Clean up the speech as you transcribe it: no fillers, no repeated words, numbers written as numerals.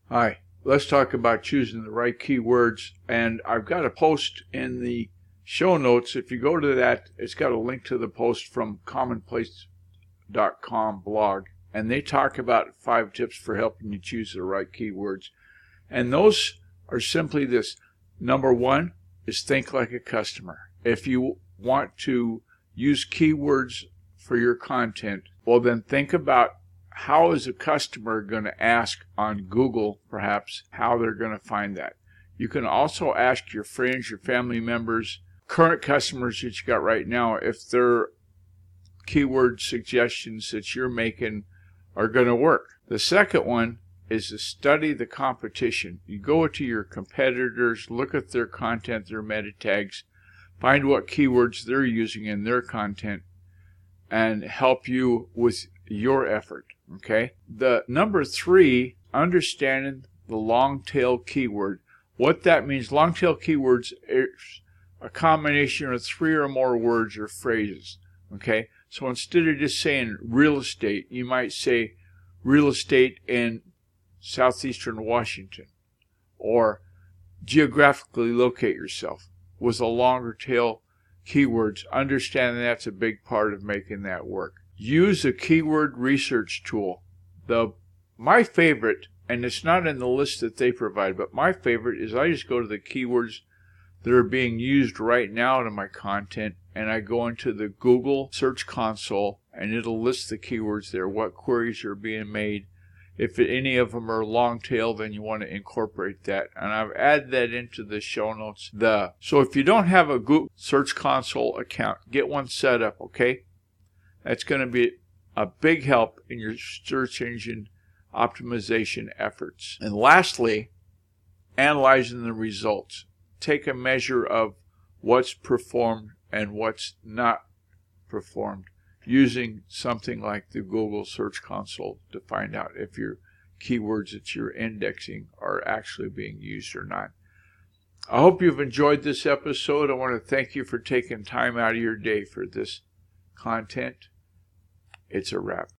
Hi, let's talk about choosing the right keywords. And I've got a post in the show notes. If you go to that, it's got a link to the post from commonplace.com blog. And they talk about 5 tips for helping you choose the right keywords. And those are simply this. Number 1 is think like a customer. If you want to use keywords for your content, well then think about how is a customer going to ask on Google, perhaps, how they're going to find that. You can also ask your friends, your family members, current customers that you got right now, if their keyword suggestions that you're making are going to work. The second one is to study the competition. You go to your competitors, look at their content, their meta tags, find what keywords they're using in their content, and help you with your effort. Okay. The number 3, understanding the long tail keyword. What that means, long tail keywords is a combination of 3 or more words or phrases. Okay. So instead of just saying real estate, you might say real estate in southeastern Washington, or geographically locate yourself with a longer tail keywords. Understand that's a big part of making that work. Use a keyword research tool. My favorite, and it's not in the list that they provide, but my favorite is I just go to the keywords that are being used right now in my content, and I go into the Google Search Console, and it'll list the keywords there, what queries are being made. If any of them are long tail, then you want to incorporate that. And I've added that into the show notes. So if you don't have a Google Search Console account, get one set up, okay? That's going to be a big help in your search engine optimization efforts. And lastly, analyzing the results. Take a measure of what's performed and what's not performed, using something like the Google Search Console to find out if your keywords that you're indexing are actually being used or not. I hope you've enjoyed this episode. I want to thank you for taking time out of your day for this content. It's a wrap.